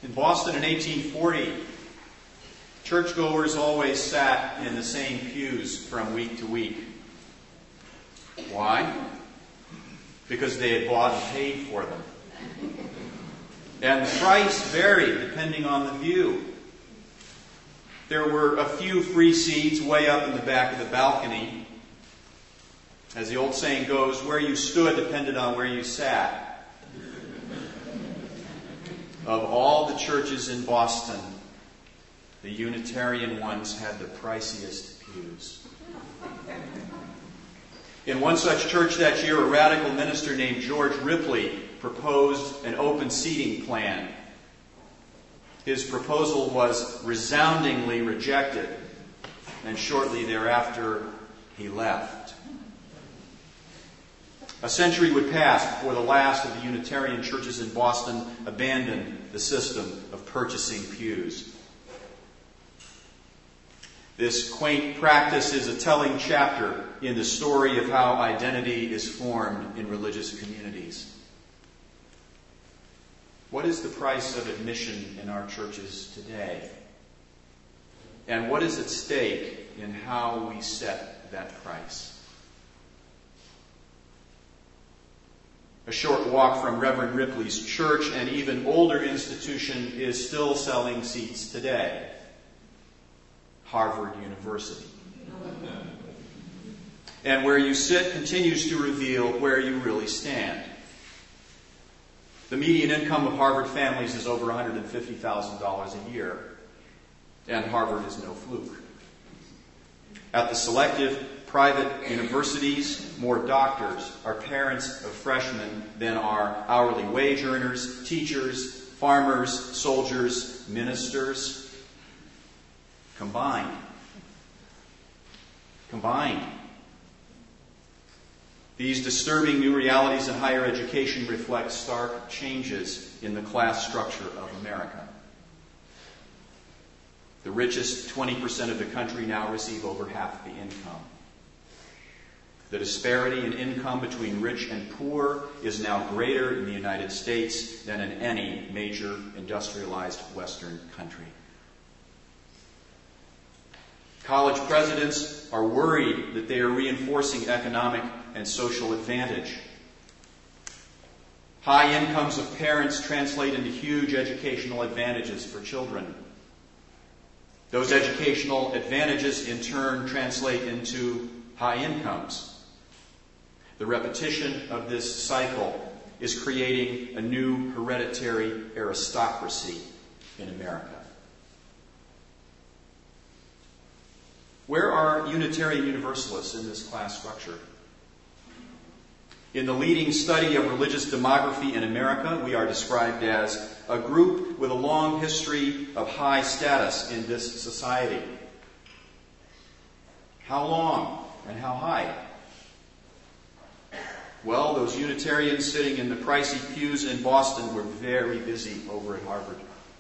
In Boston in 1840, churchgoers always sat in the same pews from week to week. Why? Because they had bought and paid for them. And the price varied depending on the view. There were a few free seats way up in the back of the balcony. As the old saying goes, where you stood depended on where you sat. Of all the churches in Boston, the Unitarian ones had the priciest pews. In one such church that year, a radical minister named George Ripley proposed an open seating plan. His proposal was resoundingly rejected, and shortly thereafter, he left. A century would pass before the last of the Unitarian churches in Boston abandoned the system of purchasing pews. This quaint practice is a telling chapter in the story of how identity is formed in religious communities. What is the price of admission in our churches today? And what is at stake in how we set that price? A short walk from Reverend Ripley's church, an even older institution, is still selling seats today. Harvard University. And where you sit continues to reveal where you really stand. The median income of Harvard families is over $150,000 a year, and Harvard is no fluke. At the selective private universities, more doctors are parents of freshmen than are hourly wage earners, teachers, farmers, soldiers, ministers, combined. These disturbing new realities in higher education reflect stark changes in the class structure of America. The richest 20% of the country now receive over half the income. The disparity in income between rich and poor is now greater in the United States than in any major industrialized Western country. College presidents are worried that they are reinforcing economic and social advantage. High incomes of parents translate into huge educational advantages for children. Those educational advantages, in turn, translate into high incomes. The repetition of this cycle is creating a new hereditary aristocracy in America. Where are Unitarian Universalists in this class structure? In the leading study of religious demography in America, we are described as a group with a long history of high status in this society. How long and how high? Well, those Unitarians sitting in the pricey pews in Boston were very busy over at Harvard.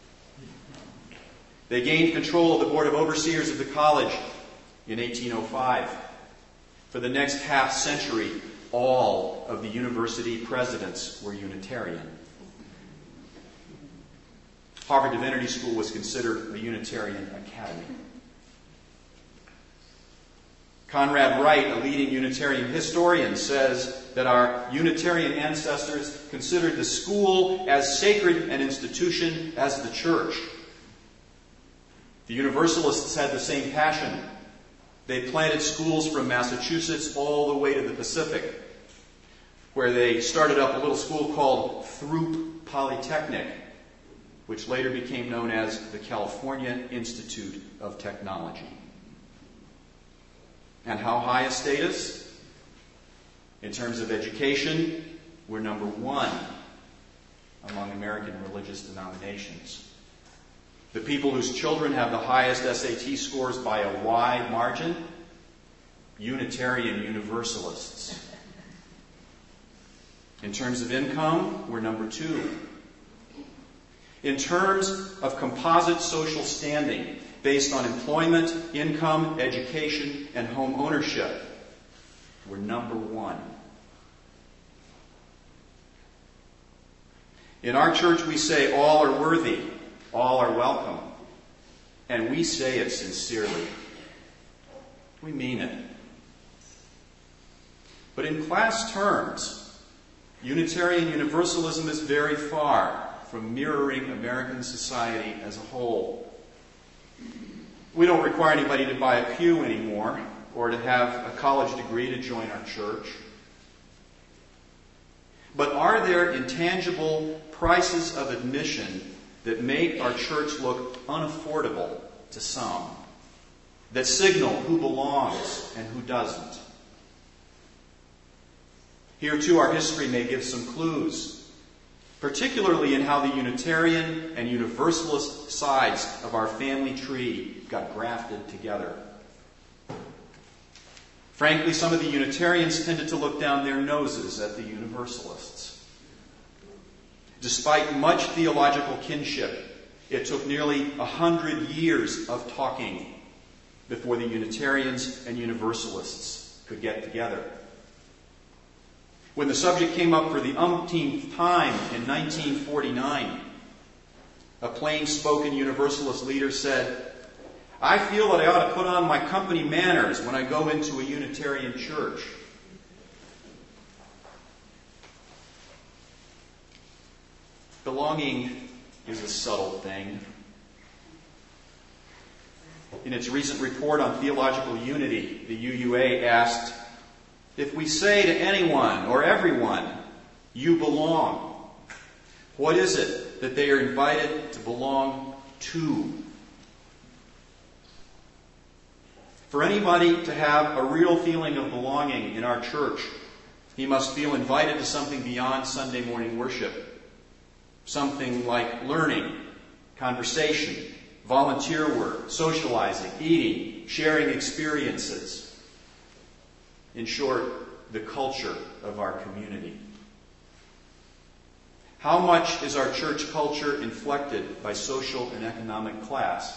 They gained control of the Board of Overseers of the college in 1805. For the next half century, all of the university presidents were Unitarian. Harvard Divinity School was considered a Unitarian academy. Conrad Wright, a leading Unitarian historian, says that our Unitarian ancestors considered the school as sacred an institution as the church. The Universalists had the same passion. They planted schools from Massachusetts all the way to the Pacific, where they started up a little school called Throop Polytechnic, which later became known as the California Institute of Technology. And how high a status? In terms of education, we're number one among American religious denominations. The people whose children have the highest SAT scores by a wide margin, Unitarian Universalists. In terms of income, we're number two. In terms of composite social standing, based on employment, income, education, and home ownership, we're number one. In our church, we say all are worthy, All are welcome. And we say it sincerely. We mean it. But in class terms, Unitarian Universalism is very far from mirroring American society as a whole. We don't require anybody to buy a pew anymore or to have a college degree to join our church. But are there intangible prices of admission that make our church look unaffordable to some, that signal who belongs and who doesn't? Here, too, our history may give some clues, particularly in how the Unitarian and Universalist sides of our family tree got grafted together. Frankly, some of the Unitarians tended to look down their noses at the Universalists. Despite much theological kinship, it took nearly 100 years of talking before the Unitarians and Universalists could get together. When the subject came up for the umpteenth time in 1949, a plain-spoken Universalist leader said, "I feel that I ought to put on my company manners when I go into a Unitarian church." Belonging is a subtle thing. In its recent report on theological unity, the UUA asked, "If we say to anyone or everyone, 'You belong,' what is it that they are invited to belong to?" For anybody to have a real feeling of belonging in our church, he must feel invited to something beyond Sunday morning worship. Something like learning, conversation, volunteer work, socializing, eating, sharing experiences. In short, the culture of our community. How much is our church culture inflected by social and economic class?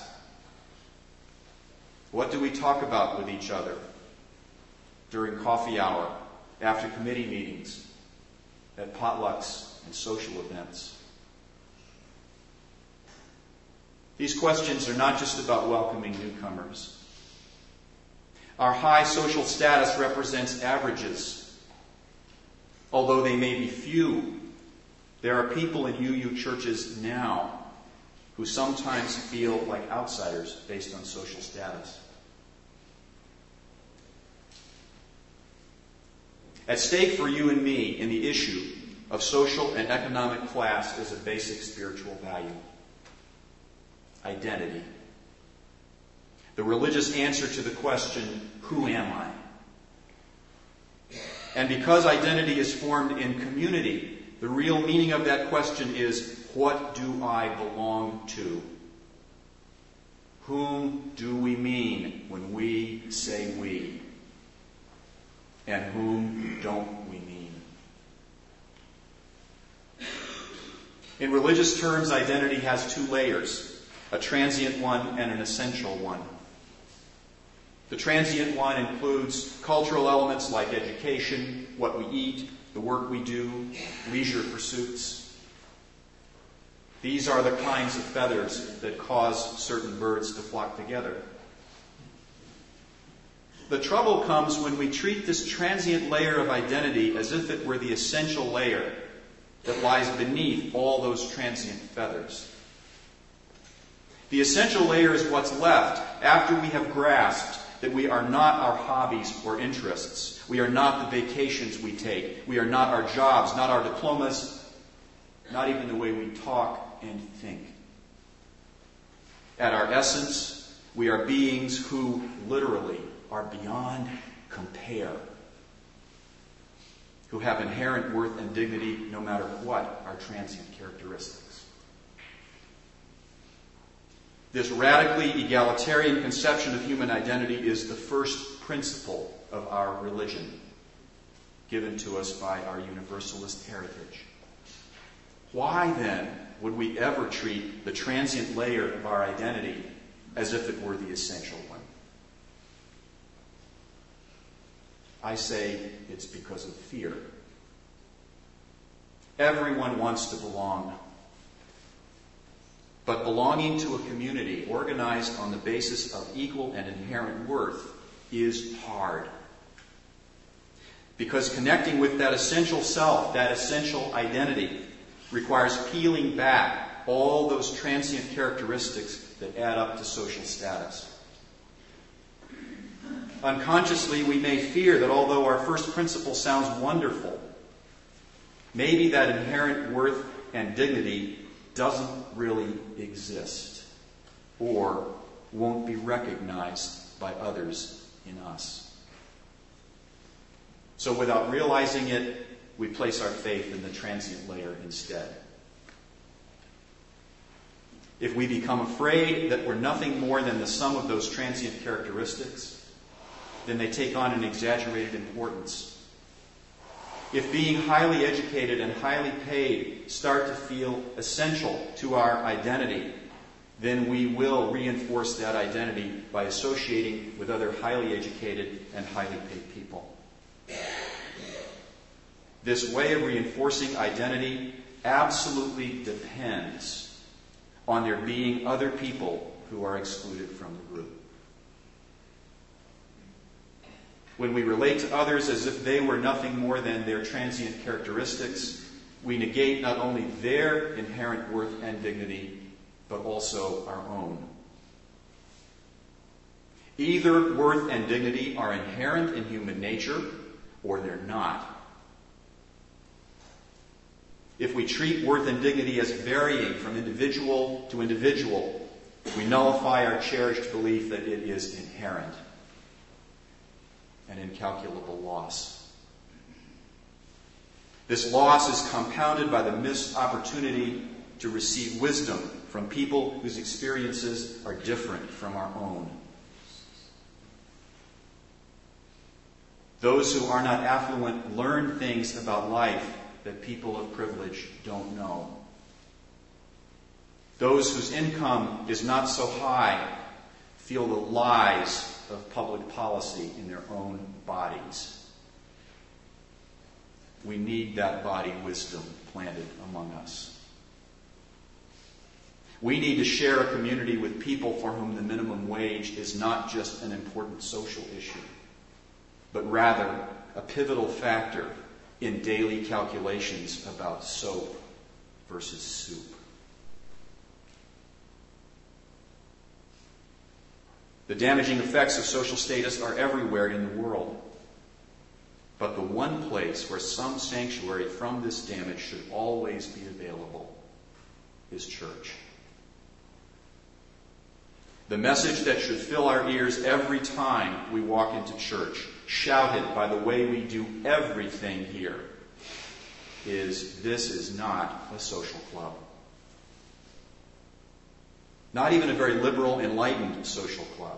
What do we talk about with each other during coffee hour, after committee meetings, at potlucks and social events? These questions are not just about welcoming newcomers. Our high social status represents averages. Although they may be few, there are people in UU churches now who sometimes feel like outsiders based on social status. At stake for you and me in the issue of social and economic class is a basic spiritual value: identity. The religious answer to the question, "Who am I?" And because identity is formed in community, the real meaning of that question is, what do I belong to? Whom do we mean when we say we? And whom don't we mean? In religious terms, identity has two layers: a transient one and an essential one. The transient one includes cultural elements like education, what we eat, the work we do, leisure pursuits. These are the kinds of feathers that cause certain birds to flock together. The trouble comes when we treat this transient layer of identity as if it were the essential layer that lies beneath all those transient feathers. The essential layer is what's left after we have grasped that we are not our hobbies or interests. We are not the vacations we take. We are not our jobs, not our diplomas, not even the way we talk and think. At our essence, we are beings who literally are beyond compare, who have inherent worth and dignity no matter what our transient characteristics. This radically egalitarian conception of human identity is the first principle of our religion, given to us by our Universalist heritage. Why, then, would we ever treat the transient layer of our identity as if it were the essential one? I say it's because of fear. Everyone wants to belong. But belonging to a community organized on the basis of equal and inherent worth is hard. Because connecting with that essential self, that essential identity, requires peeling back all those transient characteristics that add up to social status. Unconsciously, we may fear that although our first principle sounds wonderful, maybe that inherent worth and dignity doesn't really exist or won't be recognized by others in us. So without realizing it, we place our faith in the transient layer instead. If we become afraid that we're nothing more than the sum of those transient characteristics, then they take on an exaggerated importance. If being highly educated and highly paid start to feel essential to our identity, then we will reinforce that identity by associating with other highly educated and highly paid people. This way of reinforcing identity absolutely depends on there being other people who are excluded from the group. When we relate to others as if they were nothing more than their transient characteristics, we negate not only their inherent worth and dignity, but also our own. Either worth and dignity are inherent in human nature, or they're not. If we treat worth and dignity as varying from individual to individual, we nullify our cherished belief that it is inherent. An incalculable loss. This loss is compounded by the missed opportunity to receive wisdom from people whose experiences are different from our own. Those who are not affluent learn things about life that people of privilege don't know. Those whose income is not so high feel the lies of public policy in their own bodies. We need that body wisdom planted among us. We need to share a community with people for whom the minimum wage is not just an important social issue, but rather a pivotal factor in daily calculations about soap versus soup. The damaging effects of social status are everywhere in the world. But the one place where some sanctuary from this damage should always be available is church. The message that should fill our ears every time we walk into church, shouted by the way we do everything here, is this is not a social club. Not even a very liberal, enlightened social club.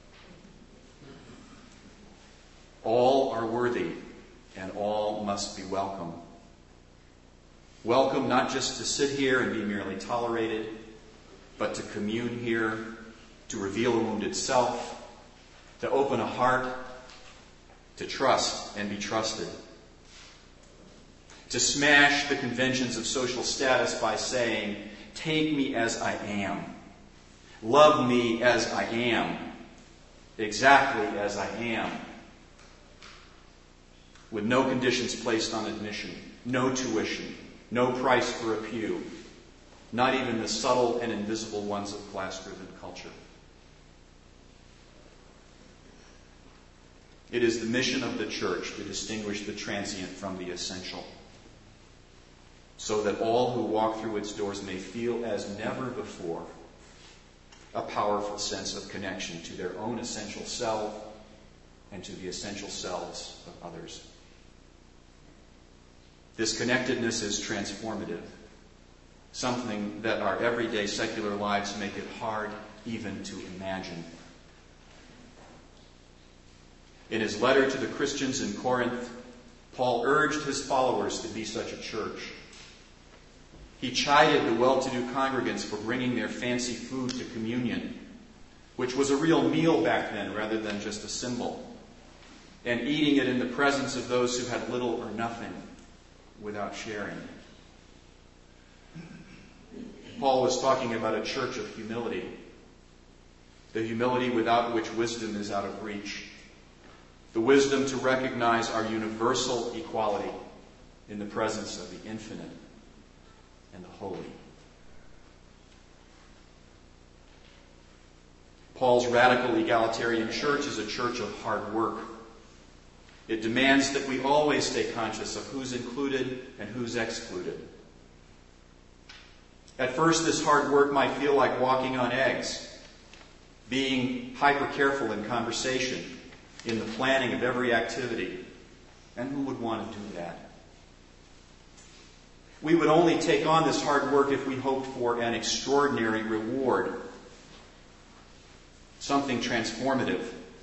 All are worthy, and all must be welcome. Welcome not just to sit here and be merely tolerated, but to commune here, to reveal a wounded self, to open a heart, to trust and be trusted. To smash the conventions of social status by saying, take me as I am. Love me as I am, exactly as I am, with no conditions placed on admission, no tuition, no price for a pew, not even the subtle and invisible ones of class-driven culture. It is the mission of the church to distinguish the transient from the essential, so that all who walk through its doors may feel as never before a powerful sense of connection to their own essential self and to the essential selves of others. This connectedness is transformative, something that our everyday secular lives make it hard even to imagine. In his letter to the Christians in Corinth, Paul urged his followers to be such a church. He chided the well-to-do congregants for bringing their fancy food to communion, which was a real meal back then rather than just a symbol, and eating it in the presence of those who had little or nothing without sharing. Paul was talking about a church of humility. The humility without which wisdom is out of reach. The wisdom to recognize our universal equality in the presence of the infinite and the holy. Paul's radical egalitarian church is a church of hard work. It demands that we always stay conscious of who's included and who's excluded. At first, this hard work might feel like walking on eggs, being hyper careful in conversation, in the planning of every activity. And who would want to do that? We would only take on this hard work if we hoped for an extraordinary reward, something transformative.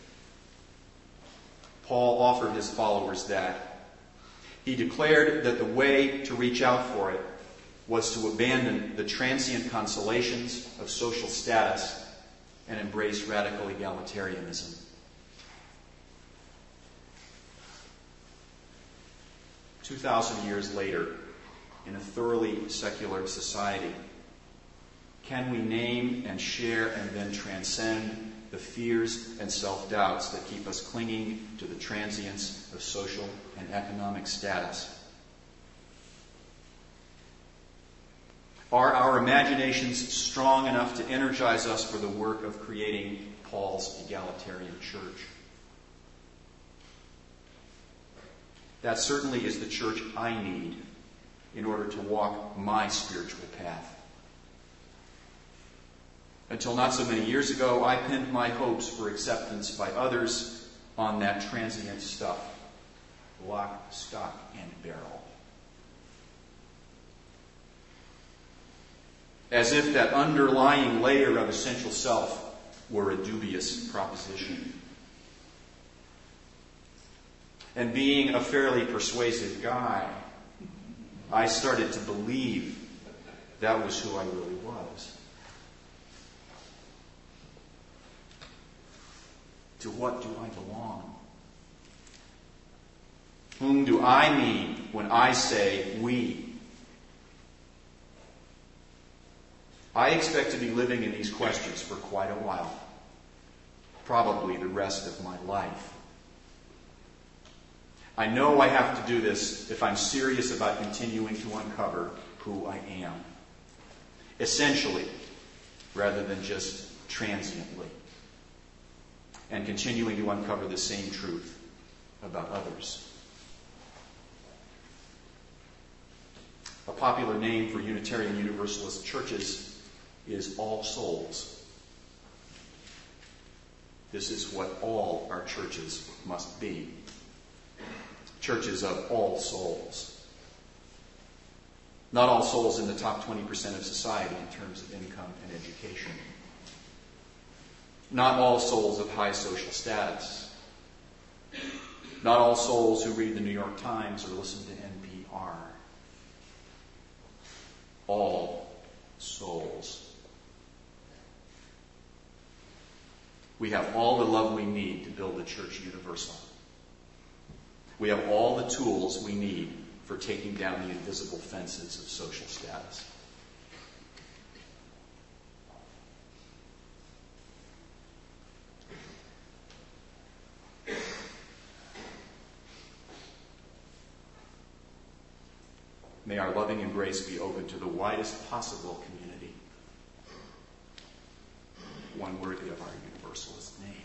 Paul offered his followers that. He declared that the way to reach out for it was to abandon the transient consolations of social status and embrace radical egalitarianism. "2,000 years later, in a thoroughly secular society, can we name and share and then transcend the fears and self-doubts that keep us clinging to the transience of social and economic status? Are our imaginations strong enough to energize us for the work of creating Paul's egalitarian church? That certainly is the church I need in order to walk my spiritual path. Until not so many years ago, I pinned my hopes for acceptance by others on that transient stuff, lock, stock, and barrel. As if that underlying layer of essential self were a dubious proposition. And being a fairly persuasive guy, I started to believe that was who I really was. To what do I belong? Whom do I mean when I say we? I expect to be living in these questions for quite a while. Probably the rest of my life. I know I have to do this if I'm serious about continuing to uncover who I am. Essentially, rather than just transiently. And continuing to uncover the same truth about others. A popular name for Unitarian Universalist churches is All Souls. This is what all our churches must be. Churches of all souls. Not all souls in the top 20% of society in terms of income and education. Not all souls of high social status. Not all souls who read the New York Times or listen to NPR. All souls. We have all the love we need to build the church universal. We have all the tools we need for taking down the invisible fences of social status. May our loving embrace be open to the widest possible community, one worthy of our universalist name.